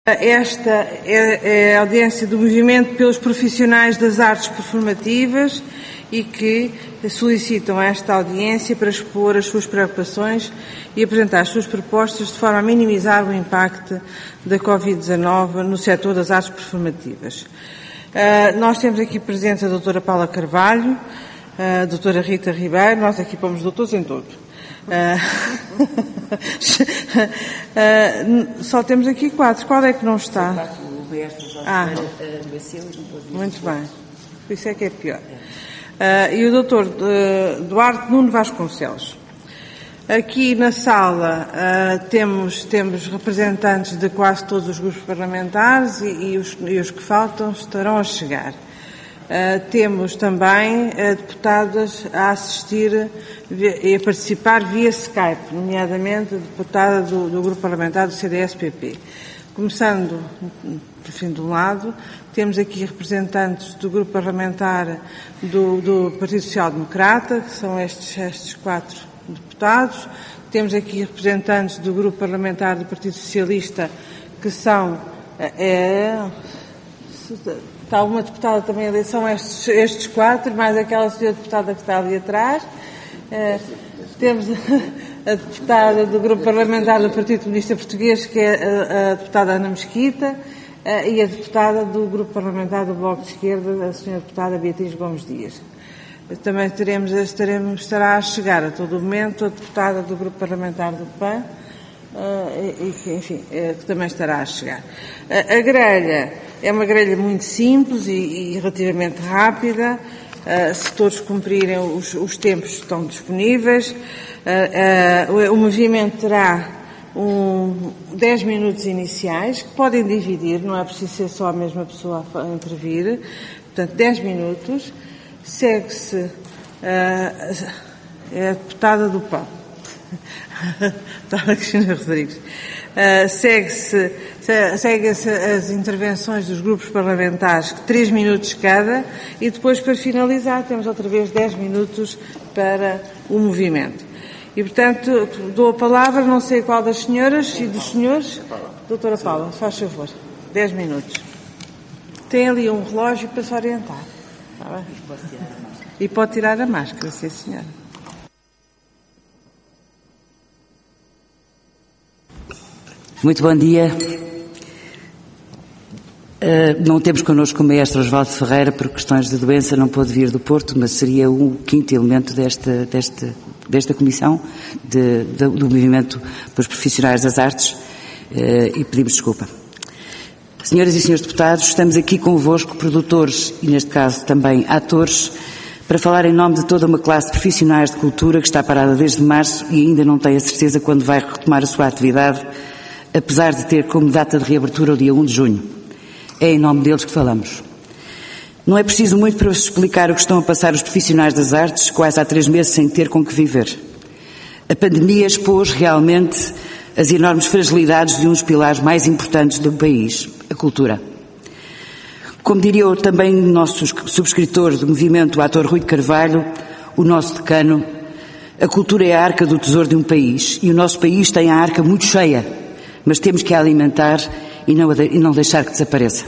Esta é a audiência do movimento pelos profissionais das artes performativas e que solicitam esta audiência para expor as suas preocupações e apresentar as suas propostas de forma a minimizar o impacto da Covid-19 no setor das artes performativas. Nós temos aqui presente a doutora Paula Carvalho, a doutora Rita Ribeiro, nós aqui pomos doutores em tudo. Só temos aqui 4. Qual é que não está? Muito bem. Isso é que é pior. E o doutor Duarte Nuno Vasconcelos. Aqui na sala temos representantes de quase todos os grupos parlamentares e os que faltam estarão a chegar. Temos também deputadas a assistir e a participar via Skype, nomeadamente a deputada do grupo parlamentar do CDS-PP. Começando por fim de um lado, temos aqui representantes do grupo parlamentar do Partido Social Democrata, que são estes 4 deputados. Temos aqui representantes do grupo parlamentar do Partido Socialista, que são... Está uma deputada também ali, são estes 4, mais aquela senhora deputada que está ali atrás. Temos a deputada do Grupo Parlamentar do Partido Comunista Português, que é a deputada Ana Mesquita, e a deputada do Grupo Parlamentar do Bloco de Esquerda, a senhora deputada Beatriz Gomes Dias. Também estará a chegar a todo momento a deputada do Grupo Parlamentar do PAN, que também estará a chegar. A grelha é uma grelha muito simples e relativamente rápida. Se todos cumprirem os tempos que estão disponíveis. O movimento terá 10 minutos iniciais, que podem dividir, não é preciso ser só a mesma pessoa a intervir. Portanto, 10 minutos. Segue-se a deputada do PAN. Deputada Cristina Rodrigues. Segue-se as intervenções dos grupos parlamentares, 3 minutos cada, e depois, para finalizar, temos outra vez 10 minutos para o movimento. E, portanto, dou a palavra, não sei qual das senhoras e dos senhores. Doutora Paula, faz favor, 10 minutos. Tem ali um relógio para se orientar. Está bem? E pode tirar a máscara, sim, senhora. Muito bom dia. Não temos connosco o maestro Osvaldo Ferreira, por questões de doença não pôde vir do Porto, mas seria o 5º elemento desta comissão do movimento dos profissionais das artes, e pedimos desculpa. Senhoras e senhores deputados, estamos aqui convosco, produtores e, neste caso, também atores, para falar em nome de toda uma classe de profissionais de cultura que está parada desde março e ainda não tem a certeza quando vai retomar a sua atividade, apesar de ter como data de reabertura o dia 1 de junho. É em nome deles que falamos. Não é preciso muito para vos explicar o que estão a passar os profissionais das artes, quase há 3 meses sem ter com que viver. A pandemia expôs realmente as enormes fragilidades de um dos pilares mais importantes do país, a cultura. Como diria também o nosso subscritor do movimento, o ator Rui de Carvalho, o nosso decano, a cultura é a arca do tesouro de um país e o nosso país tem a arca muito cheia, mas temos que a alimentar e não deixar que desapareça.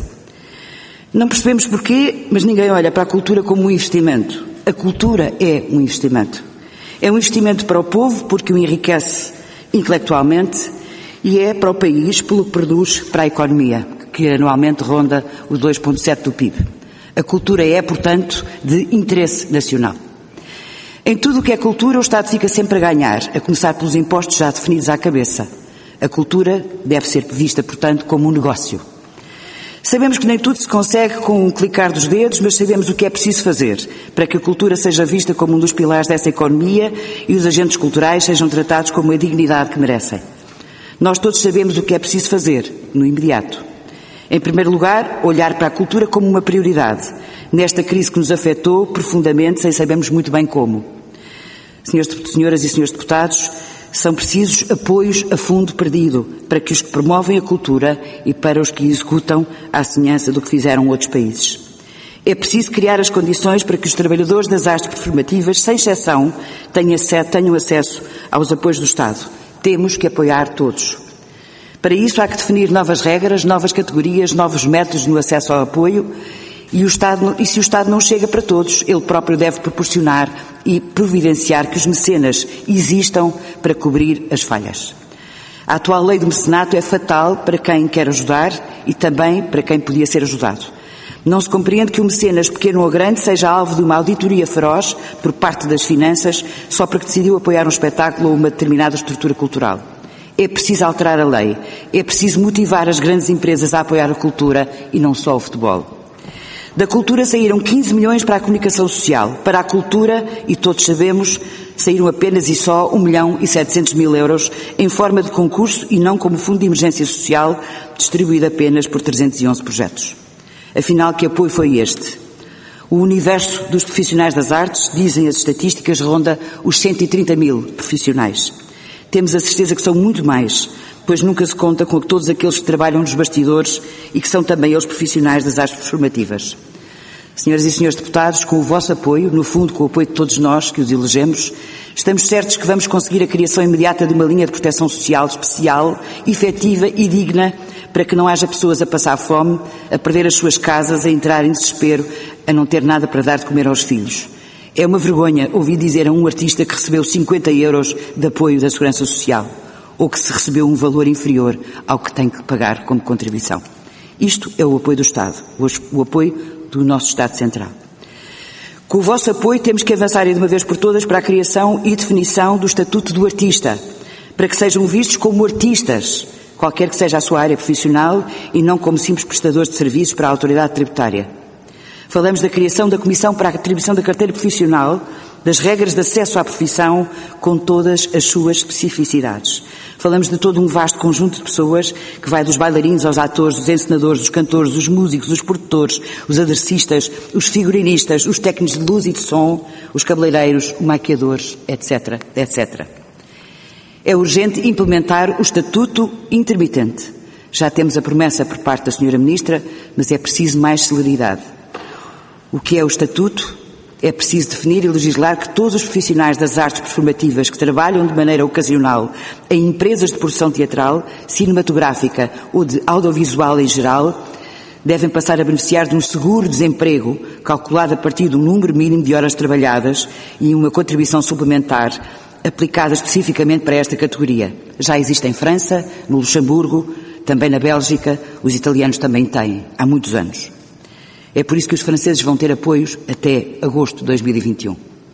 Não percebemos porquê, mas ninguém olha para a cultura como um investimento. A cultura é um investimento. É um investimento para o povo porque o enriquece intelectualmente e é para o país pelo que produz para a economia, que anualmente ronda o 2,7% do PIB. A cultura é, portanto, de interesse nacional. Em tudo o que é cultura, o Estado fica sempre a ganhar, a começar pelos impostos já definidos à cabeça. A cultura deve ser vista, portanto, como um negócio. Sabemos que nem tudo se consegue com um clicar dos dedos, mas sabemos o que é preciso fazer para que a cultura seja vista como um dos pilares dessa economia e os agentes culturais sejam tratados como a dignidade que merecem. Nós todos sabemos o que é preciso fazer, no imediato. Em primeiro lugar, olhar para a cultura como uma prioridade, nesta crise que nos afetou profundamente, sem sabermos muito bem como. Senhoras e senhores deputados, são precisos apoios a fundo perdido para que os que promovem a cultura e para os que executam à semelhança do que fizeram outros países. É preciso criar as condições para que os trabalhadores das artes performativas, sem exceção, tenham acesso aos apoios do Estado. Temos que apoiar todos. Para isso há que definir novas regras, novas categorias, novos métodos no acesso ao apoio e se o Estado não chega para todos, ele próprio deve proporcionar e providenciar que os mecenas existam para cobrir as falhas. A atual lei do mecenato é fatal para quem quer ajudar e também para quem podia ser ajudado. Não se compreende que o mecenas, pequeno ou grande, seja alvo de uma auditoria feroz por parte das finanças só porque decidiu apoiar um espetáculo ou uma determinada estrutura cultural. É preciso alterar a lei. É preciso motivar as grandes empresas a apoiar a cultura e não só o futebol. Da cultura saíram 15 milhões para a comunicação social. Para a cultura, e todos sabemos, saíram apenas e só 1.700.000 euros em forma de concurso e não como fundo de emergência social, distribuído apenas por 311 projetos. Afinal, que apoio foi este? O universo dos profissionais das artes, dizem as estatísticas, ronda os 130.000 profissionais. Temos a certeza que são muito mais, pois nunca se conta com todos aqueles que trabalham nos bastidores e que são também eles profissionais das artes performativas. Senhoras e senhores deputados, com o vosso apoio, no fundo com o apoio de todos nós que os elegemos, estamos certos que vamos conseguir a criação imediata de uma linha de proteção social especial, efetiva e digna, para que não haja pessoas a passar fome, a perder as suas casas, a entrar em desespero, a não ter nada para dar de comer aos filhos. É uma vergonha ouvir dizer a um artista que recebeu 50 euros de apoio da Segurança Social, ou que se recebeu um valor inferior ao que tem que pagar como contribuição. Isto é o apoio do Estado, o apoio do nosso Estado Central. Com o vosso apoio temos que avançar de uma vez por todas para a criação e definição do Estatuto do Artista, para que sejam vistos como artistas, qualquer que seja a sua área profissional, e não como simples prestadores de serviços para a autoridade tributária. Falamos da criação da Comissão para a atribuição da carteira profissional, das regras de acesso à profissão, com todas as suas especificidades. Falamos de todo um vasto conjunto de pessoas que vai dos bailarinos aos atores, dos encenadores, dos cantores, dos músicos, dos produtores, os aderecistas, os figurinistas, os técnicos de luz e de som, os cabeleireiros, os maquiadores, etc., etc. É urgente implementar o Estatuto Intermitente. Já temos a promessa por parte da Sra. Ministra, mas é preciso mais celeridade. O que é o Estatuto? É preciso definir e legislar que todos os profissionais das artes performativas que trabalham de maneira ocasional em empresas de produção teatral, cinematográfica ou de audiovisual em geral, devem passar a beneficiar de um seguro-desemprego calculado a partir de um número mínimo de horas trabalhadas e uma contribuição suplementar aplicada especificamente para esta categoria. Já existe em França, no Luxemburgo, também na Bélgica, os italianos também têm, há muitos anos. É por isso que os franceses vão ter apoios até agosto de 2021.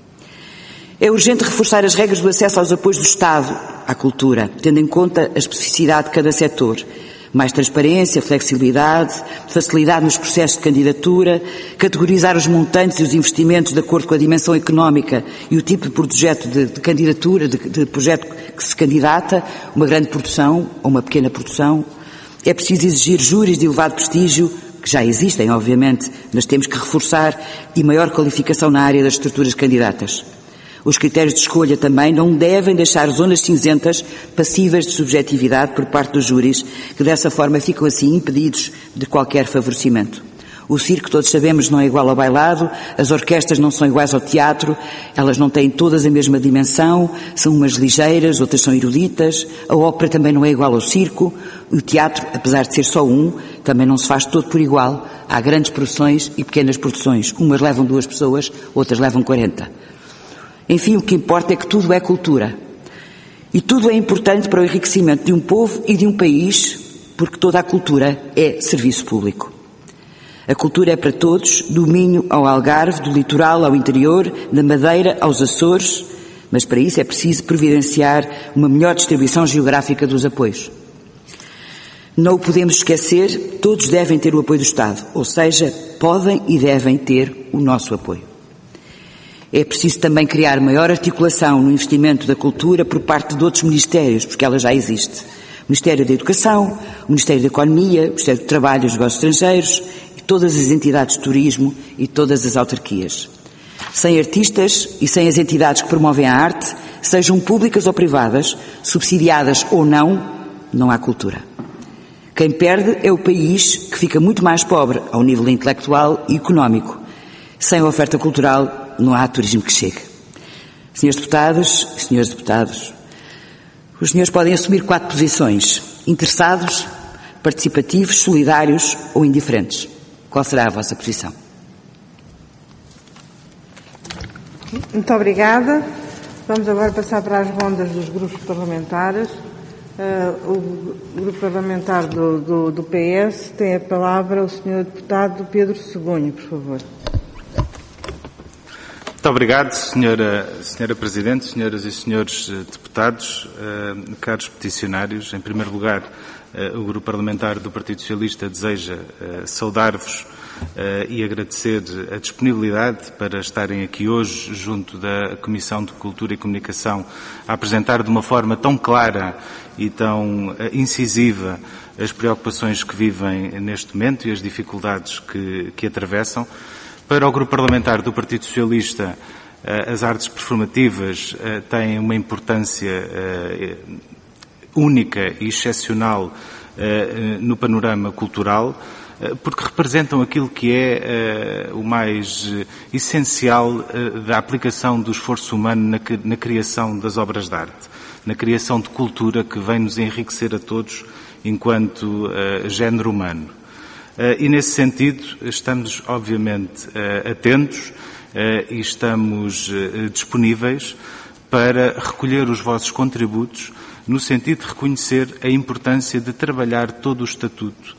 É urgente reforçar as regras do acesso aos apoios do Estado à cultura, tendo em conta a especificidade de cada setor. Mais transparência, flexibilidade, facilidade nos processos de candidatura, categorizar os montantes e os investimentos de acordo com a dimensão económica e o tipo de projeto de candidatura, de projeto que se candidata, uma grande produção ou uma pequena produção. É preciso exigir júris de elevado prestígio, que já existem, obviamente, mas temos que reforçar, e maior qualificação na área das estruturas candidatas. Os critérios de escolha também não devem deixar zonas cinzentas passíveis de subjetividade por parte dos júris, que dessa forma ficam assim impedidos de qualquer favorecimento. O circo, todos sabemos, não é igual ao bailado, as orquestras não são iguais ao teatro, elas não têm todas a mesma dimensão, são umas ligeiras, outras são eruditas, a ópera também não é igual ao circo, o teatro, apesar de ser só um, também não se faz todo por igual, há grandes produções e pequenas produções, umas levam 2 pessoas, outras levam 40. Enfim, o que importa é que tudo é cultura. E tudo é importante para o enriquecimento de um povo e de um país, porque toda a cultura é serviço público. A cultura é para todos, do Minho ao Algarve, do litoral ao interior, da Madeira aos Açores, mas para isso é preciso providenciar uma melhor distribuição geográfica dos apoios. Não o podemos esquecer, todos devem ter o apoio do Estado, ou seja, podem e devem ter o nosso apoio. É preciso também criar maior articulação no investimento da cultura por parte de outros ministérios, porque ela já existe. O Ministério da Educação, o Ministério da Economia, o Ministério do Trabalho e dos Negócios Estrangeiros, e todas as entidades de turismo e todas as autarquias. Sem artistas e sem as entidades que promovem a arte, sejam públicas ou privadas, subsidiadas ou não, não há cultura. Quem perde é o país, que fica muito mais pobre ao nível intelectual e económico. Sem a oferta cultural, não há turismo que chegue. Senhores deputados e senhores deputados, os senhores podem assumir 4 posições. interessados, participativos, solidários ou indiferentes? Qual será a vossa posição? Muito obrigada. Vamos agora passar para as rondas dos grupos parlamentares. O grupo parlamentar do PS tem a palavra o Sr. Deputado Pedro Segunho, por favor. Muito obrigado, Senhora Presidente, Senhoras e Senhores Deputados, caros peticionários. Em primeiro lugar, o Grupo Parlamentar do Partido Socialista deseja saudar-vos e agradecer a disponibilidade para estarem aqui hoje, junto da Comissão de Cultura e Comunicação, a apresentar de uma forma tão clara e tão incisiva as preocupações que vivem neste momento e as dificuldades que atravessam. Para o Grupo Parlamentar do Partido Socialista, as artes performativas têm uma importância única e excepcional no panorama cultural, porque representam aquilo que é o mais essencial da aplicação do esforço humano na criação das obras de arte, na criação de cultura que vem nos enriquecer a todos enquanto género humano. E nesse sentido estamos obviamente atentos e estamos disponíveis para recolher os vossos contributos no sentido de reconhecer a importância de trabalhar todo o estatuto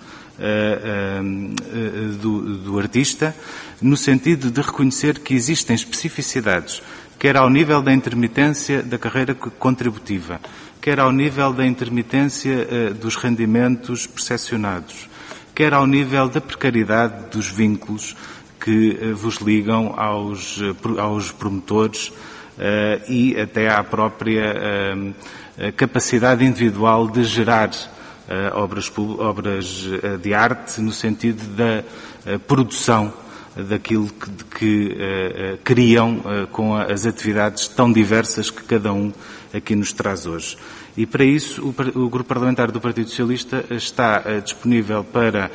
do artista, no sentido de reconhecer que existem especificidades, quer ao nível da intermitência da carreira contributiva, quer ao nível da intermitência dos rendimentos percepcionados, quer ao nível da precariedade dos vínculos que vos ligam aos promotores e até à própria capacidade individual de gerar obras de arte no sentido da produção daquilo que criam com as atividades tão diversas que cada um aqui nos traz hoje. E para isso o Grupo Parlamentar do Partido Socialista está disponível para,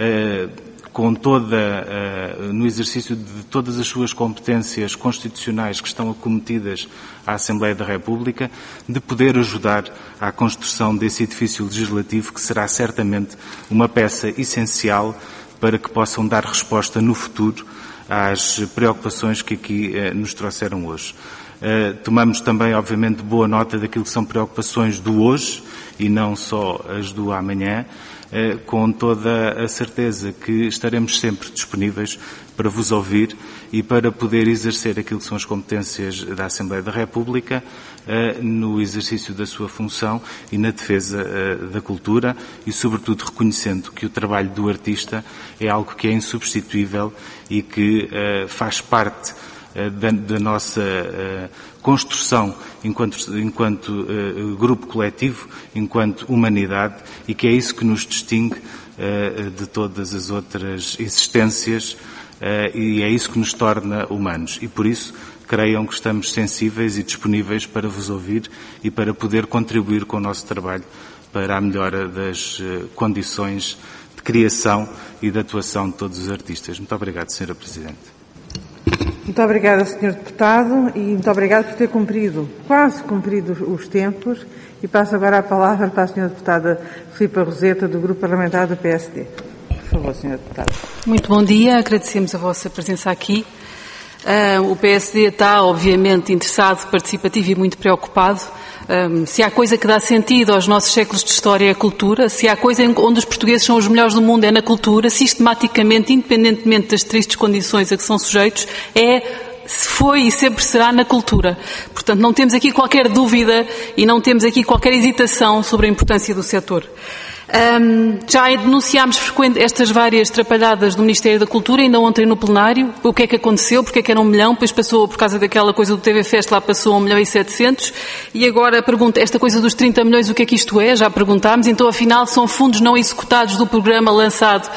no exercício de todas as suas competências constitucionais que estão acometidas à Assembleia da República, de poder ajudar à construção desse edifício legislativo que será certamente uma peça essencial para que possam dar resposta no futuro às preocupações que aqui nos trouxeram hoje. Tomamos também, obviamente, boa nota daquilo que são preocupações do hoje e não só as do amanhã, com toda a certeza que estaremos sempre disponíveis para vos ouvir e para poder exercer aquilo que são as competências da Assembleia da República no exercício da sua função e na defesa da cultura e, sobretudo, reconhecendo que o trabalho do artista é algo que é insubstituível e que faz parte da nossa construção enquanto grupo coletivo, enquanto humanidade, e que é isso que nos distingue de todas as outras existências e é isso que nos torna humanos. E por isso, creiam que estamos sensíveis e disponíveis para vos ouvir e para poder contribuir com o nosso trabalho para a melhora das condições de criação e de atuação de todos os artistas. Muito obrigado, Sra. Presidente. Muito obrigada, Sr. Deputado, e muito obrigado por ter quase cumprido os tempos. E passo agora a palavra para a Sra. Deputada Filipa Roseta, do Grupo Parlamentar do PSD. Por favor, Sra. Deputada. Muito bom dia, agradecemos a vossa presença aqui. O PSD está, obviamente, interessado, participativo e muito preocupado. Se há coisa que dá sentido aos nossos séculos de história é a cultura, se há coisa onde os portugueses são os melhores do mundo é na cultura, sistematicamente, independentemente das tristes condições a que são sujeitos, foi e sempre será na cultura. Portanto, não temos aqui qualquer dúvida e não temos aqui qualquer hesitação sobre a importância do setor. Já denunciámos estas várias trapalhadas do Ministério da Cultura, ainda ontem no plenário. O que é que aconteceu? Porque é que era 1 milhão? Depois passou, por causa daquela coisa do TV Fest, lá passou 1.700.000. E agora a pergunta, esta coisa dos 30 milhões, o que é que isto é? Já perguntámos. Então, afinal, são fundos não executados do programa lançado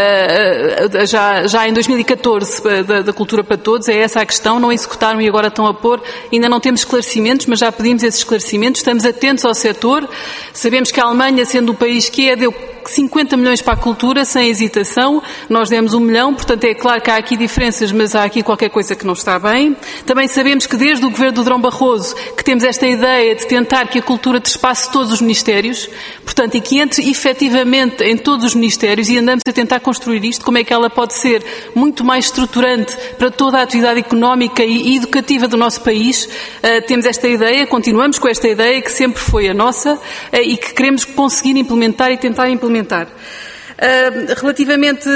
já em 2014 da Cultura para Todos. É essa a questão. Não executaram e agora estão a pôr. Ainda não temos esclarecimentos, mas já pedimos esses esclarecimentos. Estamos atentos ao setor. Sabemos que a Alemanha, sendo um país que deu 50 milhões para a cultura, sem hesitação. Nós demos 1 milhão, portanto é claro que há aqui diferenças, mas há aqui qualquer coisa que não está bem. Também sabemos que desde o governo do Durão Barroso que temos esta ideia de tentar que a cultura trespasse todos os ministérios, portanto, e que entre efetivamente em todos os ministérios, e andamos a tentar construir isto, como é que ela pode ser muito mais estruturante para toda a atividade económica e educativa do nosso país. Temos esta ideia, continuamos com esta ideia que sempre foi a nossa e que queremos conseguir implementar e tentar implementar. Relativamente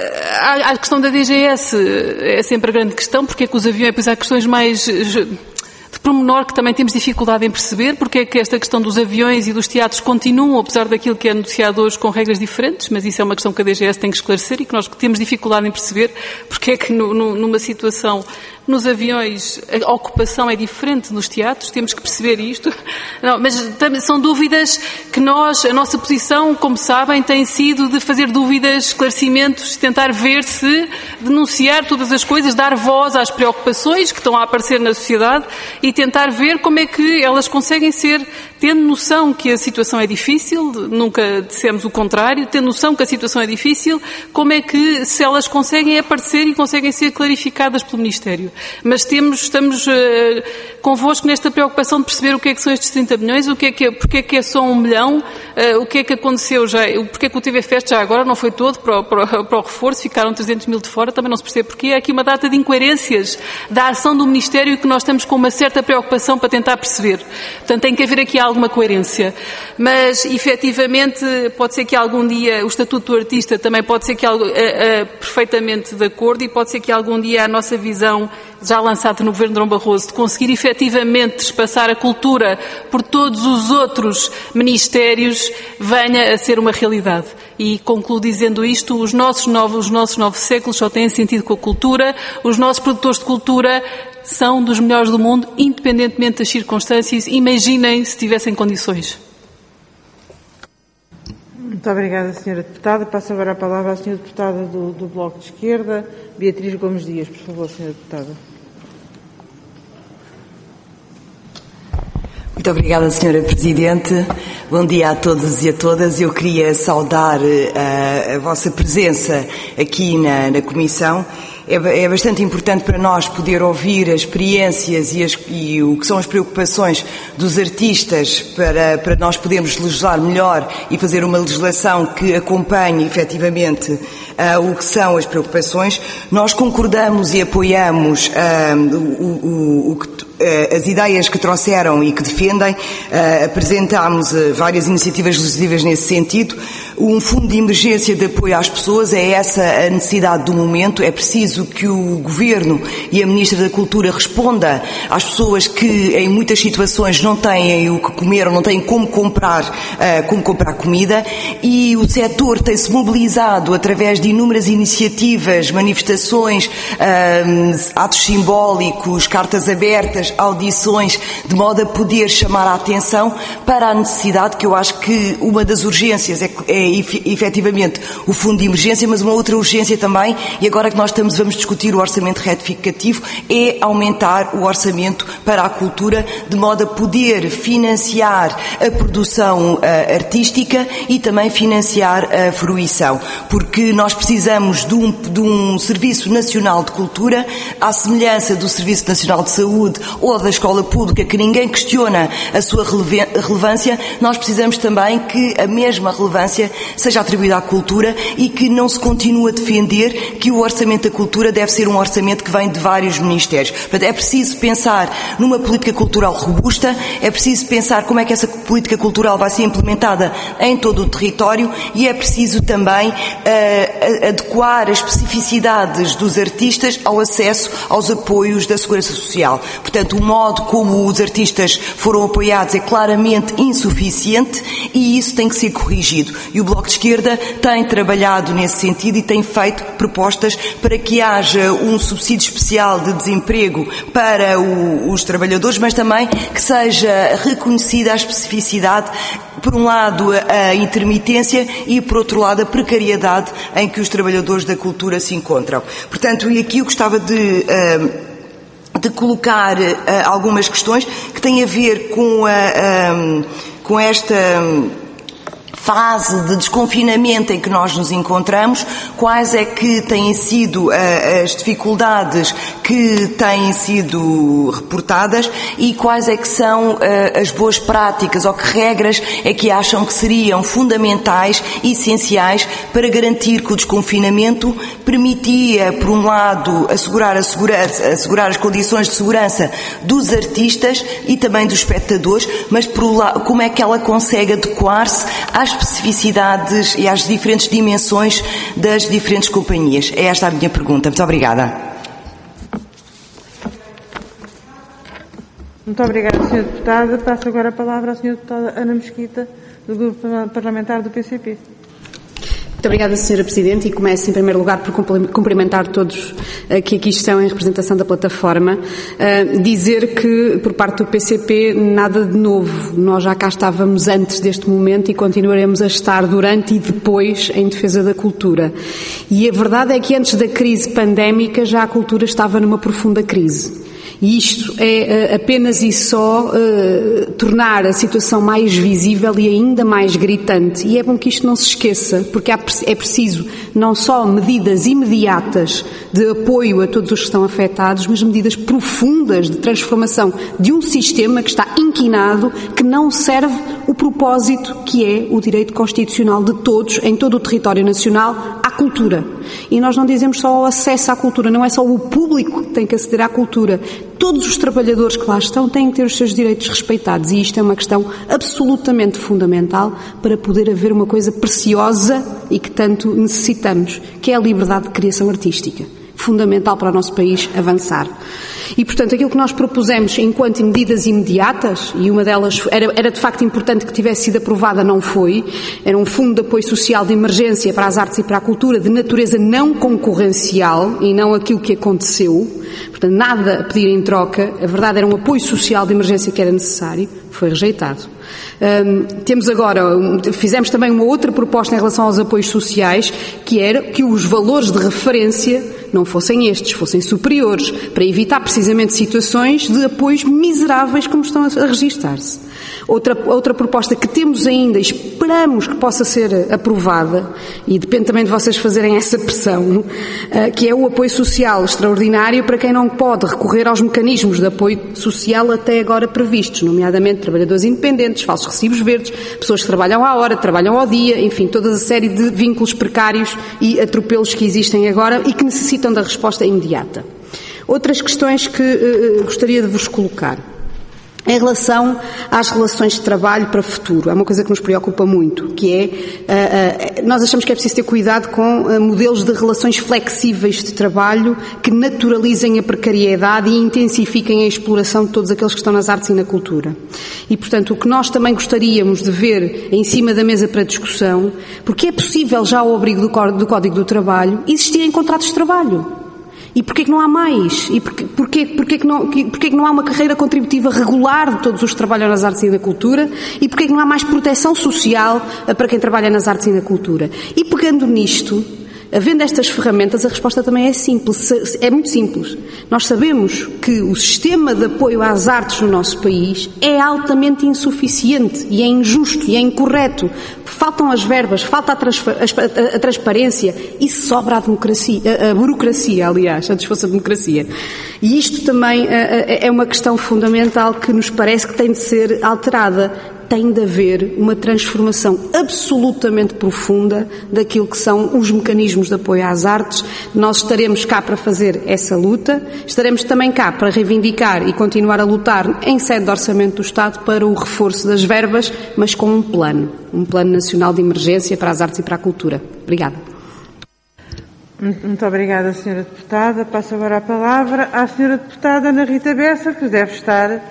à questão da DGS, é sempre a grande questão, porque é que os aviões, pois há questões mais de pormenor que também temos dificuldade em perceber, porque é que esta questão dos aviões e dos teatros continuam, apesar daquilo que é negociado hoje, com regras diferentes, mas isso é uma questão que a DGS tem que esclarecer e que nós temos dificuldade em perceber, porque é que numa situação nos aviões a ocupação é diferente nos teatros, temos que perceber isto. Não, mas são dúvidas que a nossa posição, como sabem, tem sido de fazer dúvidas, esclarecimentos, tentar ver se denunciar todas as coisas, dar voz às preocupações que estão a aparecer na sociedade e tentar ver como é que elas conseguem ser, tendo noção que a situação é difícil, nunca dissemos o contrário, tendo noção que a situação é difícil, como é que se elas conseguem aparecer e conseguem ser clarificadas pelo Ministério. Mas estamos convosco nesta preocupação de perceber o que é que são estes 30 milhões, porque é que é só 1 milhão, o que é que aconteceu já, porque é que o TV Fest já agora não foi todo para o reforço, ficaram 300 mil de fora, também não se percebe porquê. Há aqui uma data de incoerências da ação do Ministério que nós estamos com uma certa preocupação para tentar perceber. Portanto, tem que haver aqui alguma coerência. Mas, efetivamente, pode ser que algum dia o Estatuto do Artista também pode ser que perfeitamente de acordo, e pode ser que algum dia a nossa visão, já lançada no governo de Durão Barroso, de conseguir efetivamente trespassar a cultura por todos os outros ministérios, venha a ser uma realidade. E concluo dizendo isto: os nossos novos séculos só têm sentido com a cultura, os nossos produtores de cultura são dos melhores do mundo, independentemente das circunstâncias. Imaginem se tivessem condições. Muito obrigada, Sra. Deputada. Passo agora a palavra à Sra. Deputada do Bloco de Esquerda, Beatriz Gomes Dias. Por favor, Sra. Deputada. Muito obrigada, Sra. Presidente. Bom dia a todos e a todas. Eu queria saudar a vossa presença aqui na Comissão. É bastante importante para nós poder ouvir as experiências e o que são as preocupações dos artistas para nós podermos legislar melhor e fazer uma legislação que acompanhe efetivamente o que são as preocupações. Nós concordamos e apoiamos as ideias que trouxeram e que defendem. Apresentámos várias iniciativas legislativas nesse sentido. Um fundo de emergência de apoio às pessoas, é essa a necessidade do momento. É preciso que o Governo e a Ministra da Cultura responda às pessoas que em muitas situações não têm o que comer ou não têm como comprar comida, e o setor tem-se mobilizado através de inúmeras iniciativas, manifestações, atos simbólicos, cartas abertas, audições, de modo a poder chamar a atenção para a necessidade, que eu acho que uma das urgências é efetivamente o fundo de emergência, mas uma outra urgência também, e agora que nós vamos discutir o orçamento retificativo, é aumentar o orçamento para a cultura, de modo a poder financiar a produção artística e também financiar a fruição, porque nós precisamos de um Serviço Nacional de Cultura, à semelhança do Serviço Nacional de Saúde ou da escola pública, que ninguém questiona a sua relevância. Nós precisamos também que a mesma relevância seja atribuída à cultura e que não se continue a defender que o orçamento da cultura deve ser um orçamento que vem de vários ministérios. Portanto, é preciso pensar numa política cultural robusta, é preciso pensar como é que essa política cultural vai ser implementada em todo o território, e é preciso também adequar as especificidades dos artistas ao acesso aos apoios da Segurança Social. Portanto, o modo como os artistas foram apoiados é claramente insuficiente e isso tem que ser corrigido. E o Bloco de Esquerda tem trabalhado nesse sentido e tem feito propostas para que haja um subsídio especial de desemprego para os trabalhadores, mas também que seja reconhecida a especificidade, por um lado a intermitência e por outro lado a precariedade em que os trabalhadores da cultura se encontram. Portanto, e aqui eu gostava de colocar algumas questões que têm a ver com esta fase de desconfinamento em que nós nos encontramos, quais é que têm sido as dificuldades que têm sido reportadas e quais é que são as boas práticas ou que regras é que acham que seriam fundamentais e essenciais para garantir que o desconfinamento permitia, por um lado, assegurar as condições de segurança dos artistas e também dos espectadores, mas por um lado, como é que ela consegue adequar-se às especificidades e às diferentes dimensões das diferentes companhias? É esta a minha pergunta. Muito obrigada. Muito obrigada, Sra. Deputada. Passo agora a palavra à Sra. Deputada Ana Mesquita, do Grupo Parlamentar do PCP. Muito obrigada, Sra. Presidente, e começo em primeiro lugar por cumprimentar todos que aqui estão em representação da plataforma. Dizer que, por parte do PCP, nada de novo. Nós já cá estávamos antes deste momento e continuaremos a estar durante e depois em defesa da cultura. E a verdade é que antes da crise pandémica já a cultura estava numa profunda crise. E isto é apenas e só tornar a situação mais visível e ainda mais gritante. E é bom que isto não se esqueça, porque é preciso não só medidas imediatas de apoio a todos os que estão afetados, mas medidas profundas de transformação de um sistema que está inquinado, que não serve o propósito que é o direito constitucional de todos, em todo o território nacional, à cultura. E nós não dizemos só o acesso à cultura, não é só o público que tem que aceder à cultura. Todos os trabalhadores que lá estão têm que ter os seus direitos respeitados e isto é uma questão absolutamente fundamental para poder haver uma coisa preciosa e que tanto necessitamos, que é a liberdade de criação artística. Fundamental para o nosso país avançar. E, portanto, aquilo que nós propusemos enquanto medidas imediatas, e uma delas era de facto importante que tivesse sido aprovada, não foi, era um fundo de apoio social de emergência para as artes e para a cultura de natureza não concorrencial e não aquilo que aconteceu, portanto, nada a pedir em troca, a verdade era um apoio social de emergência que era necessário, foi rejeitado. Temos agora, fizemos também uma outra proposta em relação aos apoios sociais, que era que os valores de referência não fossem estes, fossem superiores, para evitar precisamente situações de apoios miseráveis como estão a registar-se. Outra proposta que temos ainda, esperamos que possa ser aprovada, e depende também de vocês fazerem essa pressão, que é o apoio social extraordinário para quem não pode recorrer aos mecanismos de apoio social até agora previstos, nomeadamente trabalhadores independentes, falsos recibos verdes, pessoas que trabalham à hora, trabalham ao dia, enfim, toda a série de vínculos precários e atropelos que existem agora e que necessitam da resposta imediata. Outras questões que gostaria de vos colocar. Em relação às relações de trabalho para o futuro, é uma coisa que nos preocupa muito, que é, nós achamos que é preciso ter cuidado com modelos de relações flexíveis de trabalho que naturalizem a precariedade e intensifiquem a exploração de todos aqueles que estão nas artes e na cultura. E, portanto, o que nós também gostaríamos de ver em cima da mesa para discussão, porque é possível já ao abrigo do Código do Trabalho existirem contratos de trabalho. E porquê que não há mais? E porquê que não há uma carreira contributiva regular de todos os que trabalham nas artes e na cultura? E porquê que não há mais proteção social para quem trabalha nas artes e na cultura? E pegando nisto, havendo estas ferramentas, a resposta também é simples, é muito simples. Nós sabemos que o sistema de apoio às artes no nosso país é altamente insuficiente e é injusto e é incorreto. Faltam as verbas, falta a transparência e sobra a burocracia, aliás, antes fosse a democracia. E isto também é uma questão fundamental que nos parece que tem de ser alterada. Tem de haver uma transformação absolutamente profunda daquilo que são os mecanismos de apoio às artes. Nós estaremos cá para fazer essa luta, estaremos também cá para reivindicar e continuar a lutar em sede de orçamento do Estado para o reforço das verbas, mas com um plano nacional de emergência para as artes e para a cultura. Obrigada. Muito obrigada, Sra. Deputada. Passo agora a palavra à Sra. Deputada Ana Rita Bessa, que deve estar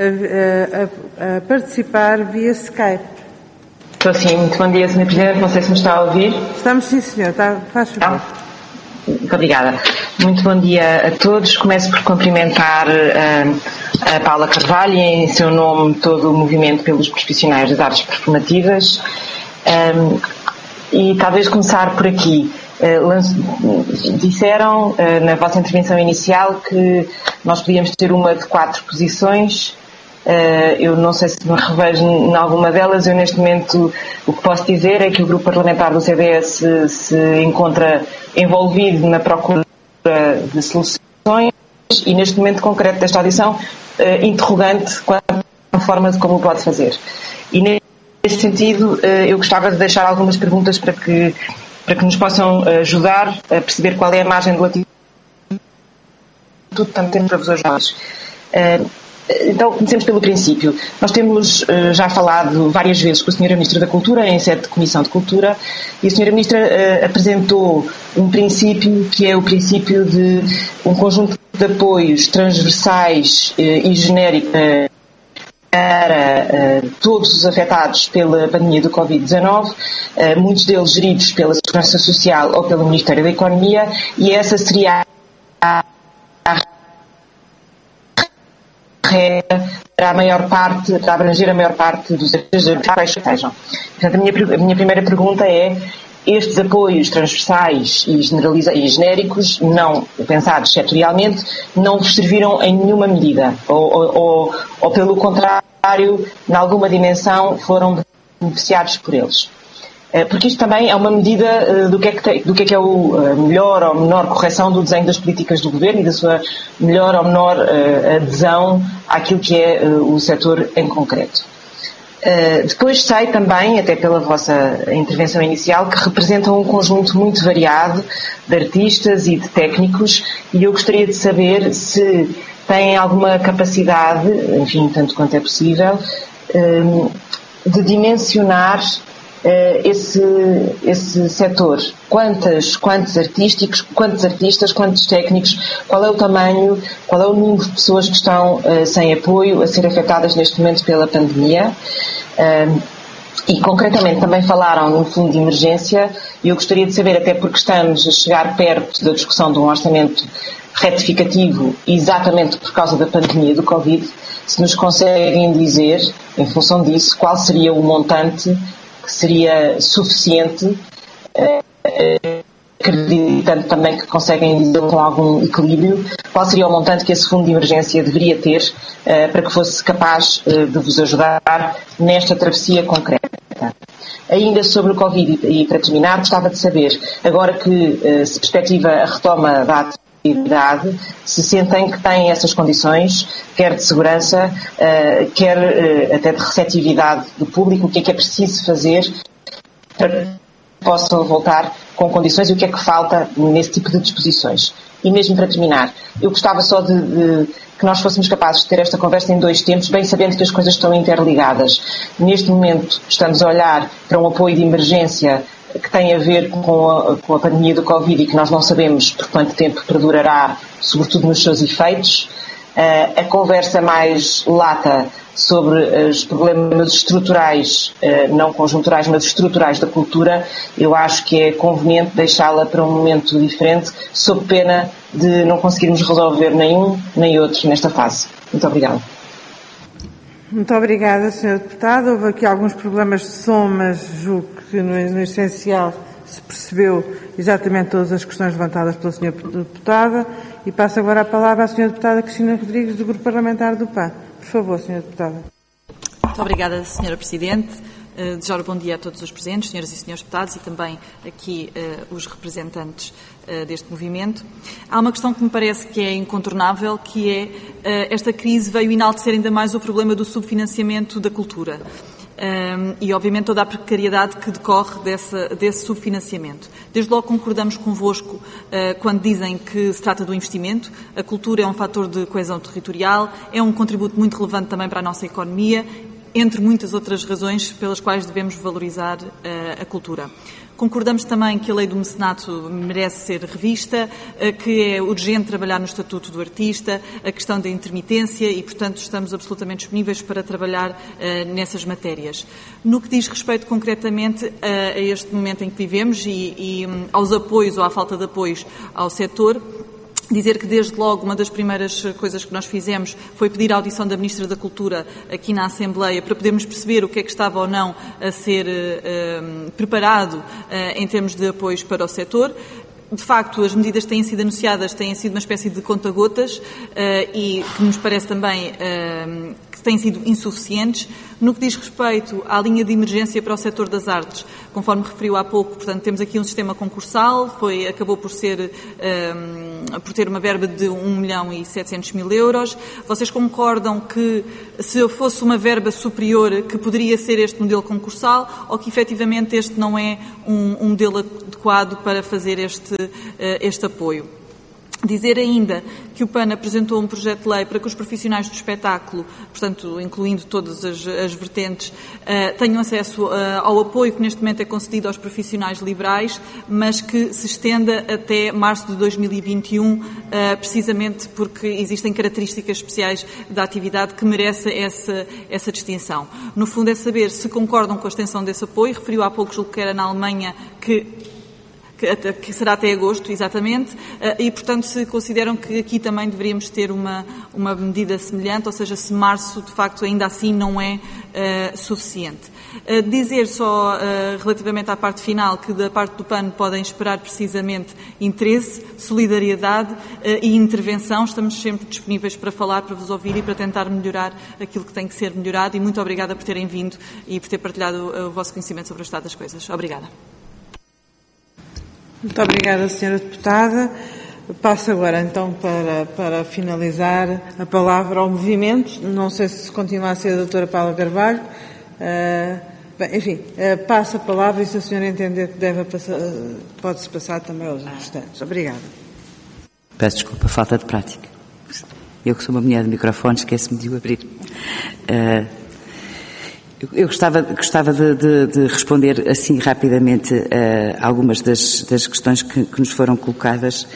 a participar via Skype. Estou sim, muito bom dia, Sr. Presidente, não sei se me está a ouvir. Estamos sim, senhor, faz favor. Muito obrigada. Muito bom dia a todos. Começo por cumprimentar a Paula Carvalho e em seu nome todo o movimento pelos profissionais das artes performativas e talvez começar por aqui. Disseram na vossa intervenção inicial que nós podíamos ter uma de 4 posições Eu não sei se me revejo em alguma delas. Eu, neste momento, o que posso dizer é que o grupo parlamentar do CDS se encontra envolvido na procura de soluções e, neste momento concreto desta audição, interrogante quanto à forma de como o pode fazer. E, neste sentido, eu gostava de deixar algumas perguntas para que nos possam ajudar a perceber qual é a margem do ativo tanto tempo para vos ajudar. Então, comecemos pelo princípio. Nós temos já falado várias vezes com a Sra. Ministra da Cultura, em sede de Comissão de Cultura, e a Sra. Ministra apresentou um princípio que é o princípio de um conjunto de apoios transversais e genéricos para todos os afetados pela pandemia do Covid-19, muitos deles geridos pela Segurança Social ou pelo Ministério da Economia, e essa seria a para abranger a maior parte dos apoios que sejam. Portanto, a minha primeira pergunta é: estes apoios transversais e genéricos, não pensados setorialmente, não vos serviram em nenhuma medida? Ou pelo contrário, em alguma dimensão, foram beneficiados por eles? Porque isto também é uma medida do que é a melhor ou menor correção do desenho das políticas do Governo e da sua melhor ou menor adesão àquilo que é o setor em concreto. Depois sei também, até pela vossa intervenção inicial, que representam um conjunto muito variado de artistas e de técnicos, e eu gostaria de saber se têm alguma capacidade, enfim, tanto quanto é possível, de dimensionar esse setor. Quantos artistas, quantos técnicos, qual é o tamanho, qual é o número de pessoas que estão sem apoio a ser afetadas neste momento pela pandemia? E concretamente também falaram num fundo de emergência, e eu gostaria de saber, até porque estamos a chegar perto da discussão de um orçamento retificativo exatamente por causa da pandemia do Covid, se nos conseguem dizer, em função disso, qual seria o montante que seria suficiente, acreditando também que conseguem dizer com algum equilíbrio, qual seria o montante que esse fundo de emergência deveria ter para que fosse capaz de vos ajudar nesta travessia concreta. Ainda sobre o Covid, e para terminar, gostava de saber, agora que se perspectiva a retoma da atividade, se sentem que têm essas condições, quer de segurança, quer até de receptividade do público, o que é preciso fazer para que possam voltar com condições e o que é que falta nesse tipo de disposições. E mesmo para terminar, eu gostava só de que nós fôssemos capazes de ter esta conversa em dois tempos, bem sabendo que as coisas estão interligadas. Neste momento estamos a olhar para um apoio de emergência que tem a ver com a pandemia do Covid e que nós não sabemos por quanto tempo perdurará, sobretudo nos seus efeitos. A conversa mais lata sobre os problemas estruturais, não conjunturais, mas estruturais da cultura, eu acho que é conveniente deixá-la para um momento diferente, sob pena de não conseguirmos resolver nenhum nem outro nesta fase. Muito obrigada. Muito obrigada, Sra. Deputada. Houve aqui alguns problemas de som, mas julgo que no essencial se percebeu exatamente todas as questões levantadas pela Sra. Deputada. E passo agora a palavra à Sra. Deputada Cristina Rodrigues, do Grupo Parlamentar do PAN. Por favor, Sra. Deputada. Muito obrigada, Sra. Presidente. Desejar bom dia a todos os presentes, senhoras e senhores deputados, e também aqui os representantes deste movimento. Há uma questão que me parece que é incontornável, que é esta crise veio enaltecer ainda mais o problema do subfinanciamento da cultura. E, obviamente, toda a precariedade que decorre desse subfinanciamento. Desde logo concordamos convosco quando dizem que se trata do investimento. A cultura é um fator de coesão territorial, é um contributo muito relevante também para a nossa economia, entre muitas outras razões pelas quais devemos valorizar a cultura. Concordamos também que a lei do mecenato merece ser revista, que é urgente trabalhar no Estatuto do Artista, a questão da intermitência e, portanto, estamos absolutamente disponíveis para trabalhar nessas matérias. No que diz respeito concretamente a este momento em que vivemos e aos apoios ou à falta de apoios ao setor, dizer que, desde logo, uma das primeiras coisas que nós fizemos foi pedir a audição da Ministra da Cultura aqui na Assembleia para podermos perceber o que é que estava ou não a ser preparado em termos de apoios para o setor. De facto, as medidas que têm sido anunciadas têm sido uma espécie de conta-gotas e que nos parece também que têm sido insuficientes. No que diz respeito à linha de emergência para o setor das artes, conforme referiu há pouco, portanto, temos aqui um sistema concursal, acabou por ter uma verba de 1.700.000 euros. Vocês concordam que, se fosse uma verba superior, que poderia ser este modelo concursal, ou que efetivamente este não é um modelo adequado para fazer este apoio? Dizer ainda que o PAN apresentou um projeto de lei para que os profissionais do espetáculo, portanto, incluindo todas as vertentes, tenham acesso ao apoio que neste momento é concedido aos profissionais liberais, mas que se estenda até março de 2021, precisamente porque existem características especiais da atividade que merecem essa distinção. No fundo, é saber se concordam com a extensão desse apoio. Referiu há pouco, julgo que era na Alemanha, que será até agosto, exatamente, e, portanto, se consideram que aqui também deveríamos ter uma medida semelhante, ou seja, se março, de facto, ainda assim não é suficiente. Dizer só, relativamente à parte final, que da parte do PAN podem esperar precisamente interesse, solidariedade e intervenção. Estamos sempre disponíveis para falar, para vos ouvir e para tentar melhorar aquilo que tem que ser melhorado, e muito obrigada por terem vindo e por ter partilhado o vosso conhecimento sobre o estado das coisas. Obrigada. Muito obrigada, Sra. Deputada. Passo agora, então, para finalizar, a palavra ao movimento. Não sei se continua a ser a doutora Paula Carvalho. Enfim, passo a palavra e, se a senhora entender que deve passar, pode-se passar também aos restantes. Obrigada. Peço desculpa, falta de prática. Eu, que sou uma mulher de microfone, esqueço-me de o abrir. Eu gostava de responder assim rapidamente a algumas das questões que nos foram colocadas.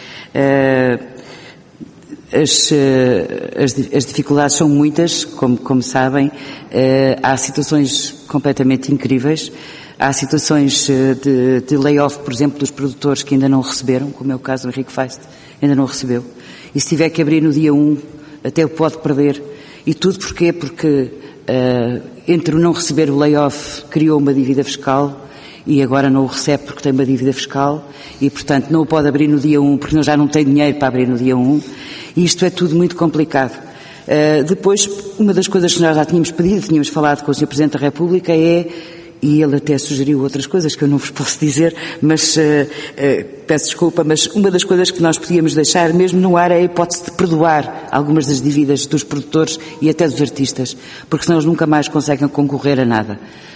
As dificuldades são muitas, como sabem. Há situações completamente incríveis. Há situações de layoff, por exemplo, dos produtores que ainda não receberam, como é o caso do Henrique Feist, ainda não recebeu. E se tiver que abrir no dia 1, até o pode perder. E tudo porquê? Porque entre o não receber o layoff criou uma dívida fiscal e agora não o recebe porque tem uma dívida fiscal e, portanto, não o pode abrir no dia 1 porque já não tem dinheiro para abrir no dia 1, e isto é tudo muito complicado. Depois, uma das coisas que nós já tínhamos pedido, tínhamos falado com o Sr. Presidente da República e ele até sugeriu outras coisas que eu não vos posso dizer, mas peço desculpa, mas uma das coisas que nós podíamos deixar mesmo no ar é a hipótese de perdoar algumas das dívidas dos produtores e até dos artistas, porque senão eles nunca mais conseguem concorrer a nada.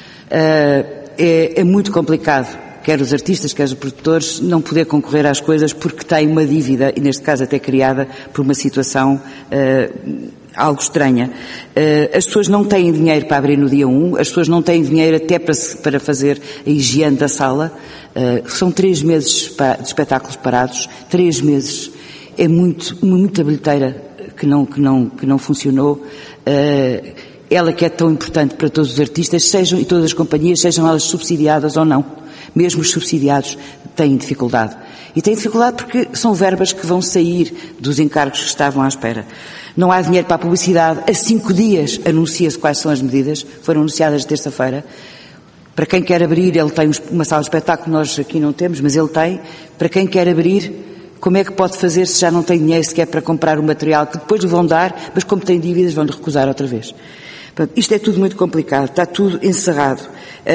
É muito complicado, quer os artistas, quer os produtores, não poder concorrer às coisas porque têm uma dívida, e neste caso até criada por uma situação algo estranha. As pessoas não têm dinheiro para abrir no dia 1, as pessoas não têm dinheiro até para fazer a higiene da sala. São 3 meses de espetáculos parados, 3 meses. É muita bilheteira que não funcionou. Ela que é tão importante para todos os artistas, e todas as companhias, sejam elas subsidiadas ou não. Mesmo os subsidiados têm dificuldade. E têm dificuldade porque são verbas que vão sair dos encargos que estavam à espera. Não há dinheiro para a publicidade. Há 5 dias anuncia-se quais são as medidas. Foram anunciadas terça-feira. Para quem quer abrir, ele tem uma sala de espetáculo, nós aqui não temos, mas ele tem. Para quem quer abrir, como é que pode fazer se já não tem dinheiro sequer para comprar o material que depois lhe vão dar, mas como tem dívidas vão-lhe recusar outra vez. Portanto, isto é tudo muito complicado. Está tudo encerrado.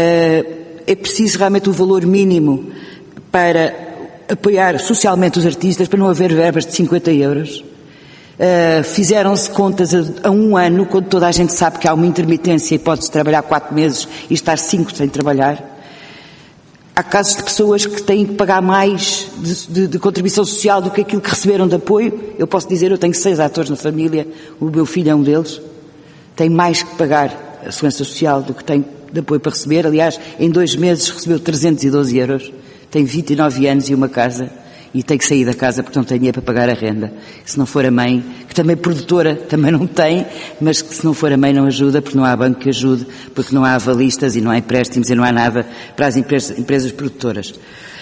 É preciso realmente um valor mínimo para apoiar socialmente os artistas, para não haver verbas de 50 euros. Fizeram-se contas a 1 ano, quando toda a gente sabe que há uma intermitência e pode-se trabalhar 4 meses e estar 5 sem trabalhar. Há casos de pessoas que têm que pagar mais de contribuição social do que aquilo que receberam de apoio. Eu posso dizer, eu tenho 6 atores na família, o meu filho é um deles. Tem mais que pagar a segurança social do que tem de apoio para receber. Aliás, em 2 meses recebeu 312 euros. Tem 29 anos e uma casa e tem que sair da casa porque não tem dinheiro para pagar a renda. Se não for a mãe, que também produtora, também não tem, mas que se não for a mãe não ajuda porque não há banco que ajude, porque não há avalistas e não há empréstimos e não há nada para as empresas produtoras.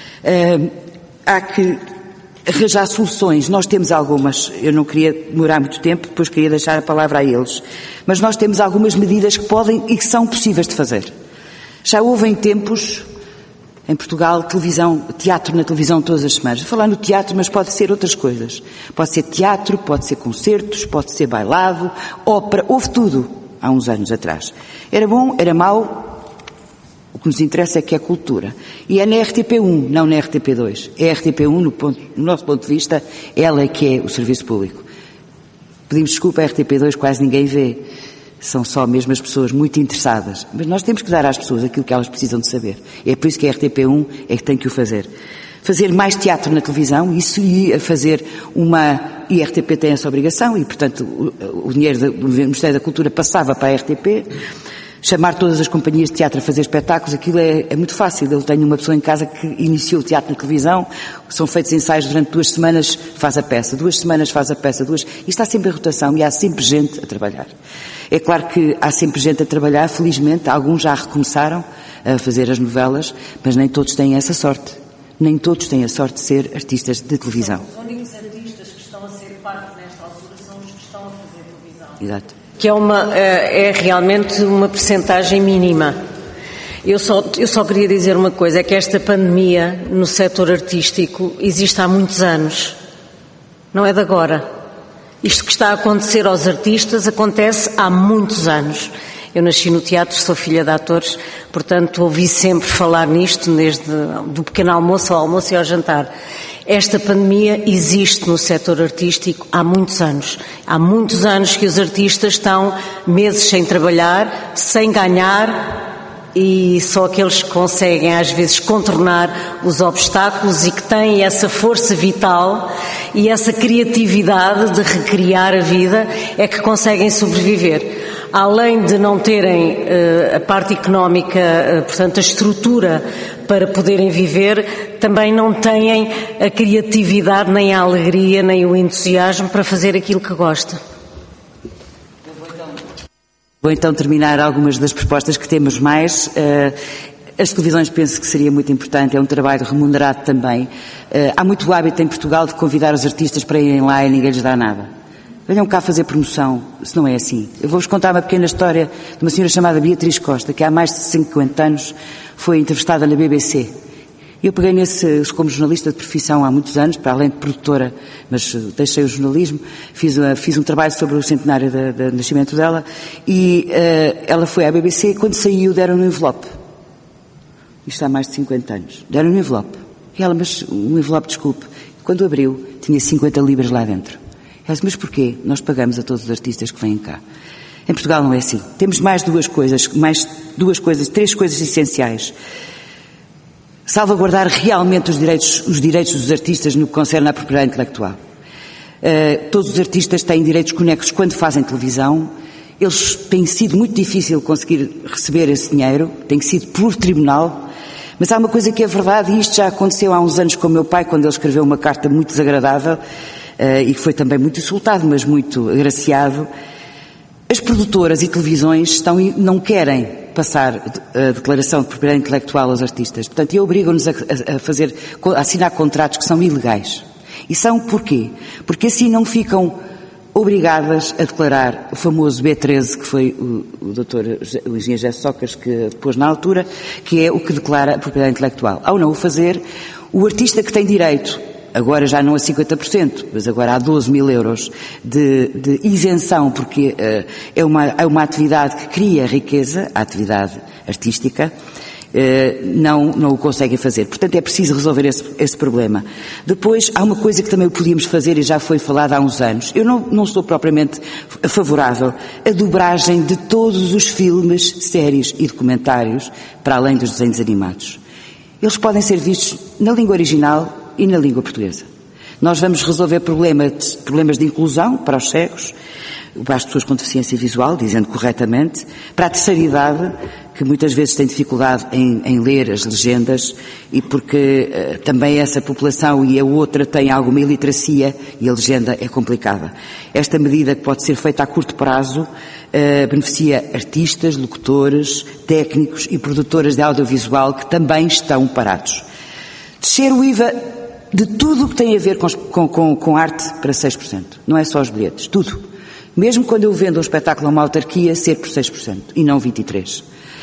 Há que arranjar soluções. Nós temos algumas, eu não queria demorar muito tempo, depois queria deixar a palavra a eles, mas nós temos algumas medidas que podem e que são possíveis de fazer. Já houve em tempos Em Portugal, teatro na televisão todas as semanas. Vou falar no teatro, mas pode ser outras coisas. Pode ser teatro, pode ser concertos, pode ser bailado, ópera, houve tudo há uns anos atrás. Era bom, era mau, o que nos interessa é que é cultura. E é na RTP1, não na RTP2. É a RTP1, no nosso ponto de vista, ela é que é o serviço público. Pedimos desculpa, a RTP2 quase ninguém vê. São só mesmo as pessoas muito interessadas. Mas nós temos que dar às pessoas aquilo que elas precisam de saber. É por isso que a RTP1 é que tem que o fazer. Fazer mais teatro na televisão, isso ia fazer e a RTP tem essa obrigação, e portanto o dinheiro do Ministério da Cultura passava para a RTP. Chamar todas as companhias de teatro a fazer espetáculos, aquilo é muito fácil. Eu tenho uma pessoa em casa que iniciou o teatro na televisão, são feitos ensaios durante 2 semanas, faz a peça, 2 semanas faz a peça, e está sempre em rotação e há sempre gente a trabalhar. É claro que há sempre gente a trabalhar, felizmente, alguns já recomeçaram a fazer as novelas, mas nem todos têm essa sorte. Nem todos têm a sorte de ser artistas de televisão. Os únicos artistas que estão a ser pagos nesta altura são os que estão a fazer televisão. Exato. Que é realmente uma percentagem mínima. Eu só queria dizer uma coisa, é que esta pandemia no setor artístico existe há muitos anos, não é de agora. Isto que está a acontecer aos artistas acontece há muitos anos. Eu nasci no teatro, sou filha de atores, portanto ouvi sempre falar nisto, desde do pequeno almoço ao almoço e ao jantar. Esta pandemia existe no setor artístico há muitos anos. Há muitos anos que os artistas estão meses sem trabalhar, sem ganhar, e só aqueles que conseguem às vezes contornar os obstáculos e que têm essa força vital e essa criatividade de recriar a vida é que conseguem sobreviver. Além de não terem a parte económica, portanto a estrutura para poderem viver, também não têm a criatividade, nem a alegria, nem o entusiasmo para fazer aquilo que gostam. Vou então terminar algumas das propostas que temos mais. As televisões penso que seria muito importante, é um trabalho remunerado também. Há muito hábito em Portugal de convidar os artistas para irem lá e ninguém lhes dá nada. Venham cá fazer promoção, se não é assim. Eu vou-vos contar uma pequena história de uma senhora chamada Beatriz Costa, que há mais de 50 anos foi entrevistada na BBC. Eu peguei como jornalista de profissão há muitos anos, para além de produtora, mas deixei o jornalismo, fiz um trabalho sobre o centenário do nascimento dela, e ela foi à BBC, e quando saiu deram-lhe um envelope. Isto há mais de 50 anos. Deram-lhe um envelope. E ela, mas um envelope, desculpe. Quando abriu, tinha 50 libras lá dentro. Ela disse, mas porquê? Nós pagamos a todos os artistas que vêm cá. Em Portugal não é assim. Temos mais 3 coisas essenciais. Salvaguardar realmente os direitos dos artistas no que concerne à propriedade intelectual. Todos os artistas têm direitos conexos quando fazem televisão. Eles têm sido muito difícil conseguir receber esse dinheiro, tem sido por tribunal. Mas há uma coisa que é verdade, e isto já aconteceu há uns anos com o meu pai, quando ele escreveu uma carta muito desagradável, e que foi também muito insultado, mas muito agraciado. As produtoras e televisões não querem passar a declaração de propriedade intelectual aos artistas. Portanto, e obrigam-nos a assinar contratos que são ilegais. E são porquê? Porque assim não ficam obrigadas a declarar o famoso B13, que foi o engenheiro José Sócrates que pôs na altura, que é o que declara a propriedade intelectual. Ao não o fazer, o artista que tem direito, agora já não a 50%, mas agora há 12 mil euros de isenção, porque é uma atividade que cria riqueza, a atividade artística, não o conseguem fazer. Portanto, é preciso resolver esse problema. Depois, há uma coisa que também podíamos fazer e já foi falada há uns anos. Eu não sou propriamente favorável à dobragem de todos os filmes, séries e documentários, para além dos desenhos animados. Eles podem ser vistos na língua original e na língua portuguesa. Nós vamos resolver problemas de inclusão para os cegos, para as pessoas com deficiência visual, dizendo corretamente, para a terceira idade, que muitas vezes tem dificuldade em ler as legendas, e porque também essa população e a outra têm alguma iliteracia e a legenda é complicada. Esta medida, que pode ser feita a curto prazo, beneficia artistas, locutores, técnicos e produtoras de audiovisual que também estão parados. Descer o IVA de tudo o que tem a ver com arte para 6%. Não é só os bilhetes, tudo. Mesmo quando eu vendo um espetáculo a uma autarquia, ser por 6% e não 23%.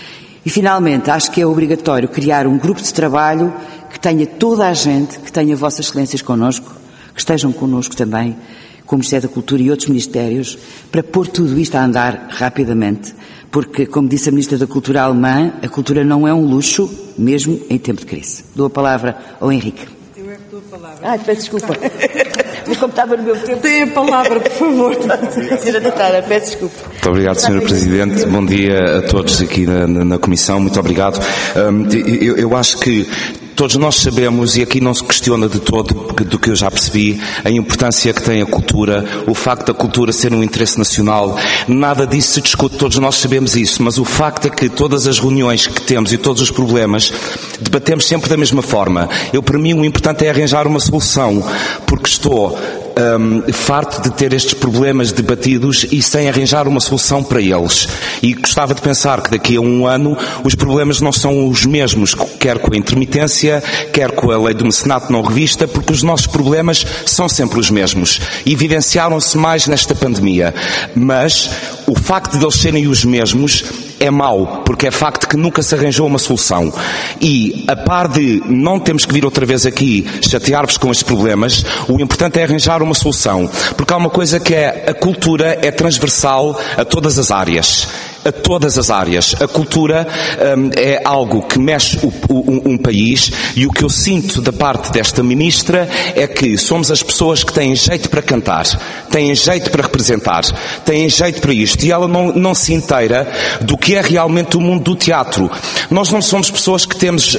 E, finalmente, acho que é obrigatório criar um grupo de trabalho que tenha toda a gente, que tenha Vossas Excelências connosco, que estejam connosco também, com o Ministério da Cultura e outros ministérios, para pôr tudo isto a andar rapidamente. Porque, como disse a Ministra da Cultura alemã, a cultura não é um luxo, mesmo em tempo de crise. Dou a palavra ao Henrique. Eu é que dou a palavra. Peço desculpa. Mas como estava no meu tempo... Tem a palavra, por favor. Senhora Deputada, peço desculpa. Muito obrigado, Sra. Presidente. Bom dia a todos aqui na Comissão. Muito obrigado. Eu acho que todos nós sabemos, e aqui não se questiona de todo, do que eu já percebi, a importância que tem a cultura, o facto da cultura ser um interesse nacional. Nada disso se discute, todos nós sabemos isso, mas o facto é que todas as reuniões que temos e todos os problemas, debatemos sempre da mesma forma. Para mim, o importante é arranjar uma solução, porque estou farto de ter estes problemas debatidos e sem arranjar uma solução para eles. E gostava de pensar que daqui a um ano os problemas não são os mesmos, quer com a intermitência, quer com a lei do mecenato não revista, porque os nossos problemas são sempre os mesmos. Evidenciaram-se mais nesta pandemia. Mas o facto de eles serem os mesmos é mau, porque é facto que nunca se arranjou uma solução. E, a par de não temos que vir outra vez aqui chatear-vos com estes problemas, o importante é arranjar uma solução. Porque há uma coisa que é, a cultura é transversal a todas as áreas. A todas as áreas. A cultura é algo que mexe um país, e o que eu sinto da parte desta Ministra é que somos as pessoas que têm jeito para cantar, têm jeito para representar, têm jeito para isto, e ela não se inteira do que é realmente o mundo do teatro. Nós não somos pessoas que temos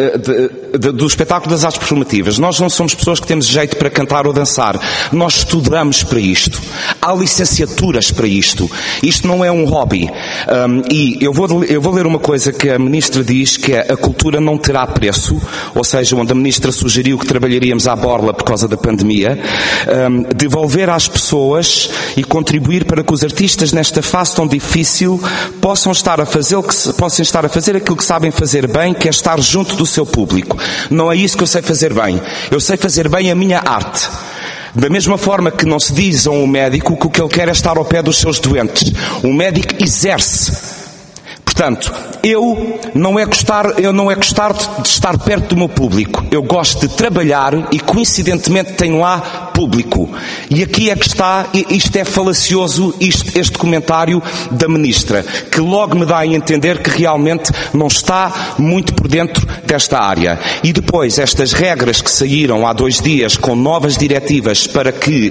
do espetáculo das artes performativas, nós não somos pessoas que temos jeito para cantar ou dançar, nós estudamos para isto, há licenciaturas para isto, isto não é um hobby. E eu vou ler uma coisa que a Ministra diz, que é: a cultura não terá preço, ou seja, onde a Ministra sugeriu que trabalharíamos à borla por causa da pandemia, devolver às pessoas e contribuir para que os artistas nesta fase tão difícil possam estar a fazer aquilo que sabem fazer bem, que é estar junto do seu público. Não é isso que eu sei fazer bem. Eu sei fazer bem a minha arte. Da mesma forma que não se diz a um médico que o que ele quer é estar ao pé dos seus doentes. O médico exerce. Portanto, eu não é gostar de estar perto do meu público. Eu gosto de trabalhar e, coincidentemente, tenho lá público. E aqui é que está, isto é falacioso, este comentário da Ministra, que logo me dá a entender que realmente não está muito por dentro desta área. E depois, estas regras que saíram há 2 dias com novas diretivas para que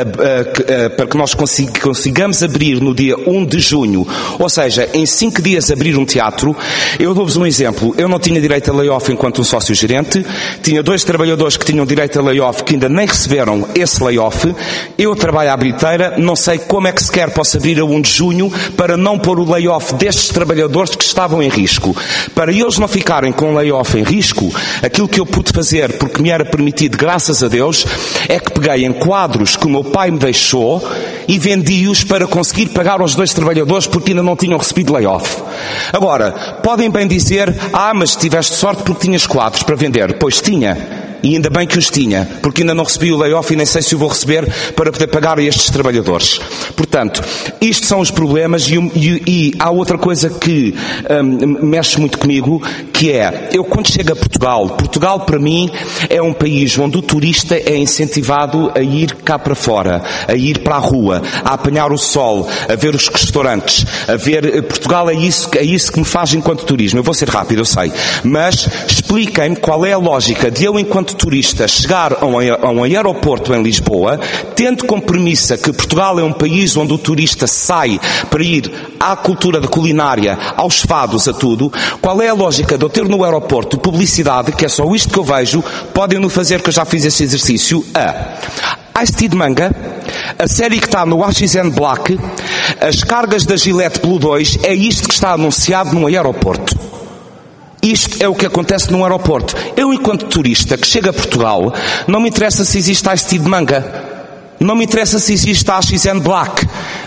nós consigamos abrir no dia 1 de junho, ou seja, em 5 dias abrir um teatro. Eu dou-vos um exemplo. Eu não tinha direito a layoff enquanto um sócio-gerente. Tinha 2 trabalhadores que tinham direito a layoff que ainda nem receberam esse layoff. Eu trabalho à bilheteira. Não sei como é que sequer posso abrir a 1 de junho para não pôr o layoff destes trabalhadores que estavam em risco. Para eles não ficarem com o layoff em risco, aquilo que eu pude fazer, porque me era permitido, graças a Deus, é que peguei em quadros que o meu pai me deixou e vendi-os para conseguir pagar aos 2 trabalhadores porque ainda não tinham recebido layoff. Agora, podem bem dizer: mas tiveste sorte porque tinhas quadros para vender. Pois tinha. E ainda bem que os tinha, porque ainda não recebi o layoff e nem sei se o vou receber para poder pagar a estes trabalhadores. Portanto, isto são os problemas, e há outra coisa que mexe muito comigo, que é, eu quando chego a Portugal para mim é um país onde o turista é incentivado a ir cá para fora, a ir para a rua, a apanhar o sol, a ver os restaurantes, a ver... Portugal é isso que me faz enquanto turismo. Eu vou ser rápido, eu sei. Mas expliquem-me qual é a lógica de eu, enquanto turista, chegar a um aeroporto em Lisboa, tendo como premissa que Portugal é um país onde o turista sai para ir à cultura da culinária, aos fados, a tudo. Qual é a lógica de eu ter no aeroporto publicidade, que é só isto que eu vejo, podem-no fazer, que eu já fiz esse exercício, Ice Tea de manga, a série que está no AXN Black, as cargas da Gillette Blue 2, é isto que está anunciado num aeroporto. Isto é o que acontece num aeroporto. Eu, enquanto turista que chega a Portugal, não me interessa se existe Ice Tea de manga. Não me interessa se existe AXN Black.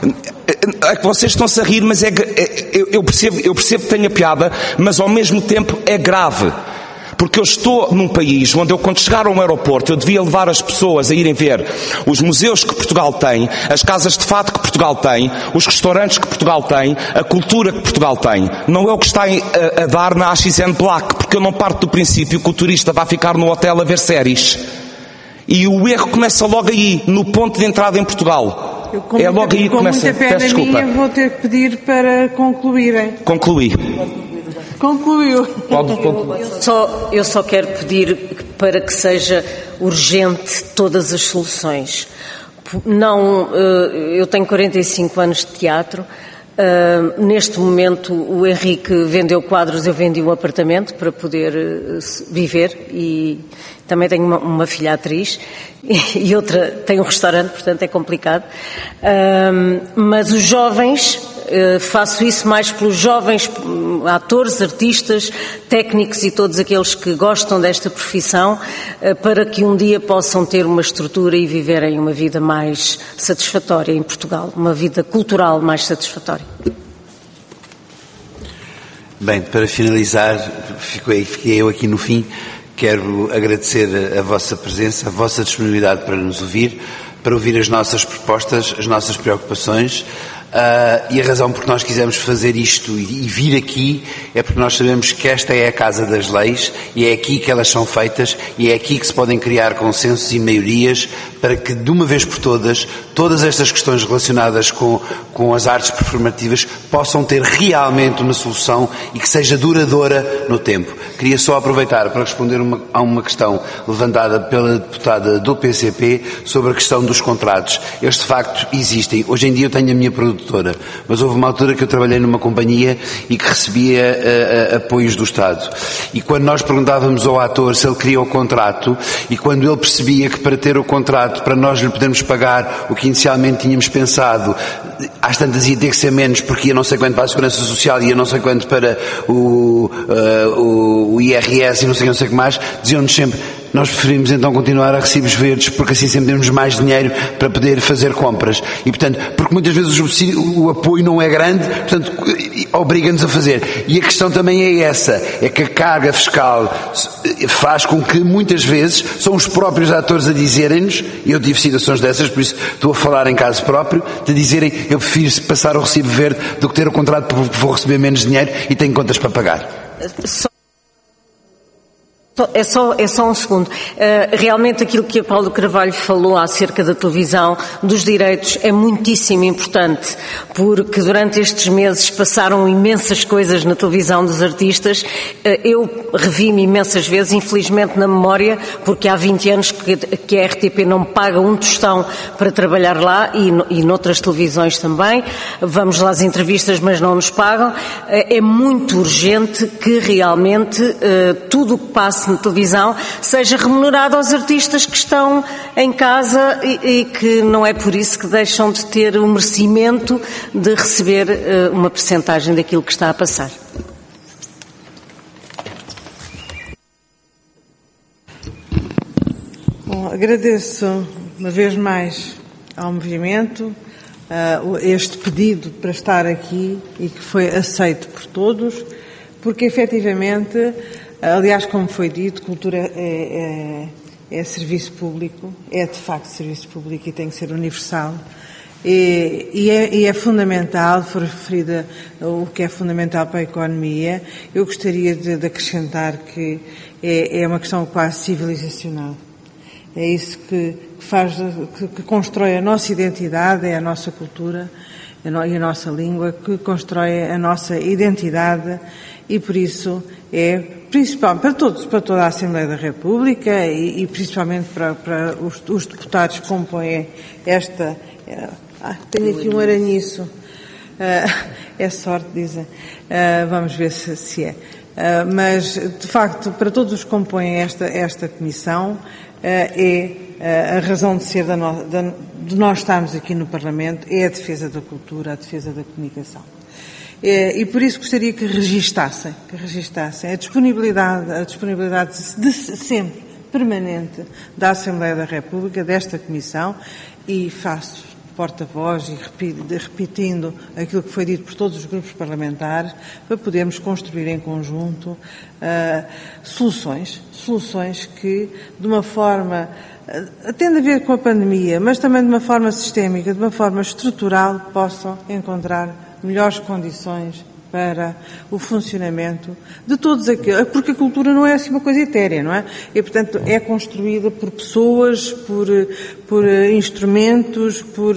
É que vocês estão-se a rir, mas eu percebo que tenha piada, mas ao mesmo tempo é grave. Porque eu estou num país onde eu, quando chegar a um aeroporto, eu devia levar as pessoas a irem ver os museus que Portugal tem, as casas de fado que Portugal tem, os restaurantes que Portugal tem, a cultura que Portugal tem. Não é o que está a dar na AXN Black, porque eu não parto do princípio que o turista vai ficar no hotel a ver séries. E o erro começa logo aí, no ponto de entrada em Portugal. É logo aí que começa. Com muita pena minha, vou ter que pedir para concluírem. Concluí. Concluiu. Eu só quero pedir para que seja urgente todas as soluções. Não, eu tenho 45 anos de teatro. Neste momento o Henrique vendeu quadros, eu vendi um apartamento para poder viver, e também tenho uma filha atriz e outra tem um restaurante, portanto é complicado. Mas os jovens, faço isso mais pelos jovens atores, artistas, técnicos e todos aqueles que gostam desta profissão, para que um dia possam ter uma estrutura e viverem uma vida mais satisfatória em Portugal, uma vida cultural mais satisfatória. Bem, para finalizar, fiquei eu aqui no fim. Quero agradecer a vossa presença, a vossa disponibilidade para nos ouvir, para ouvir as nossas propostas, as nossas preocupações. E a razão por que nós quisemos fazer isto e vir aqui é porque nós sabemos que esta é a casa das leis e é aqui que elas são feitas e é aqui que se podem criar consensos e maiorias para que, de uma vez por todas, todas estas questões relacionadas com as artes performativas possam ter realmente uma solução e que seja duradoura no tempo. Queria só aproveitar para responder a uma questão levantada pela deputada do PCP sobre a questão dos contratos. Eles, de facto, existem. Hoje em dia eu tenho a minha produtora, mas houve uma altura que eu trabalhei numa companhia e que recebia apoios do Estado. E quando nós perguntávamos ao ator se ele queria o contrato, e quando ele percebia que para ter o contrato, para nós lhe podermos pagar o que inicialmente tínhamos pensado, às tantas ia ter que ser menos, porque ia não sei quanto para a Segurança Social, ia não sei quanto para o IRS e não sei o que mais, diziam-nos sempre: nós preferimos então continuar a recibos verdes, porque assim sempre temos mais dinheiro para poder fazer compras. E portanto, porque muitas vezes o apoio não é grande, portanto, obriga-nos a fazer. E a questão também é essa, é que a carga fiscal faz com que muitas vezes são os próprios atores a dizerem-nos, e eu tive situações dessas, por isso estou a falar em caso próprio, de dizerem: eu prefiro passar o recibo verde do que ter o contrato, porque vou receber menos dinheiro e tenho contas para pagar. É só um segundo. Realmente aquilo que a Paulo Carvalho falou acerca da televisão, dos direitos, é muitíssimo importante, porque durante estes meses passaram imensas coisas na televisão dos artistas. Eu revi-me imensas vezes, infelizmente na memória, porque há 20 anos que a RTP não paga um tostão para trabalhar lá, e noutras televisões também. Vamos lá às entrevistas, mas não nos pagam. É muito urgente que realmente tudo o que passa na televisão seja remunerado aos artistas que estão em casa e que não é por isso que deixam de ter o merecimento de receber uma percentagem daquilo que está a passar. Bom, agradeço uma vez mais ao movimento este pedido para estar aqui e que foi aceito por todos, porque efetivamente, aliás, como foi dito, cultura é serviço público, é de facto serviço público e tem que ser universal. E é fundamental, foi referida o que é fundamental para a economia. Eu gostaria de acrescentar que é uma questão quase civilizacional. É isso que constrói a nossa identidade, é a nossa cultura e a nossa língua, que constrói a nossa identidade, e por isso é principal para toda a Assembleia da República e principalmente para os deputados que compõem esta. Tenho aqui um aranhiço. É sorte, dizem. Vamos ver se é. Mas, de facto, para todos os que compõem esta comissão, é a razão de ser de nós estarmos aqui no Parlamento, é a defesa da cultura, a defesa da comunicação. E por isso gostaria que registassem a disponibilidade de sempre permanente da Assembleia da República, desta Comissão, e faço porta-voz e repetindo aquilo que foi dito por todos os grupos parlamentares, para podermos construir em conjunto soluções que, de uma forma, tendo a ver com a pandemia, mas também de uma forma sistémica, de uma forma estrutural, possam encontrar melhores condições para o funcionamento de todos aqueles, porque a cultura não é assim uma coisa etérea, não é? E, portanto, é construída por pessoas, por instrumentos, por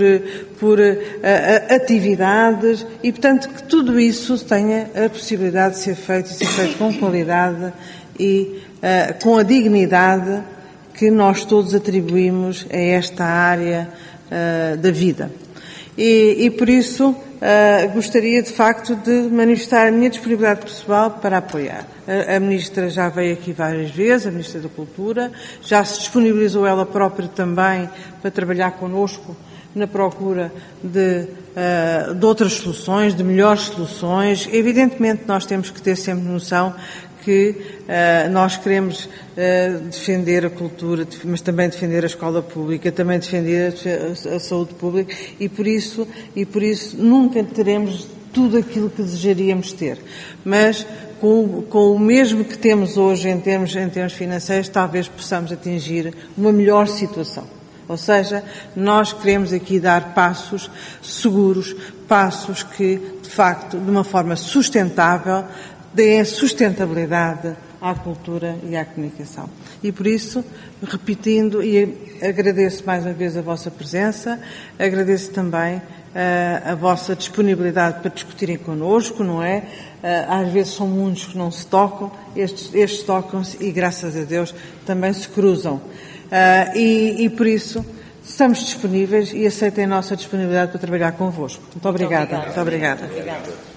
atividades e, portanto, que tudo isso tenha a possibilidade de ser feito e ser feito com qualidade e com a dignidade que nós todos atribuímos a esta área da vida. E por isso, gostaria, de facto, de manifestar a minha disponibilidade pessoal para apoiar. A Ministra já veio aqui várias vezes, a Ministra da Cultura, já se disponibilizou ela própria também para trabalhar connosco na procura de outras soluções, de melhores soluções. Evidentemente, nós temos que ter sempre noção que nós queremos defender a cultura, mas também defender a escola pública, também defender a saúde pública e por isso nunca teremos tudo aquilo que desejaríamos ter. Mas com o mesmo que temos hoje em termos financeiros, talvez possamos atingir uma melhor situação. Ou seja, nós queremos aqui dar passos seguros, passos que, de facto, de uma forma sustentável, deem sustentabilidade à cultura e à comunicação. E por isso, repetindo, e agradeço mais uma vez a vossa presença, agradeço também a vossa disponibilidade para discutirem connosco, não é? Às vezes são mundos que não se tocam, estes tocam-se e, graças a Deus, também se cruzam. E por isso, estamos disponíveis e aceitem a nossa disponibilidade para trabalhar convosco. Muito obrigada. Muito obrigada.